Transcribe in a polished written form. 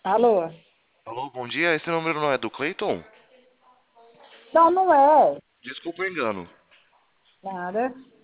Alô? Alô, bom dia. Esse número não é do Clayton? Não, não é. Desculpa o engano. Nada.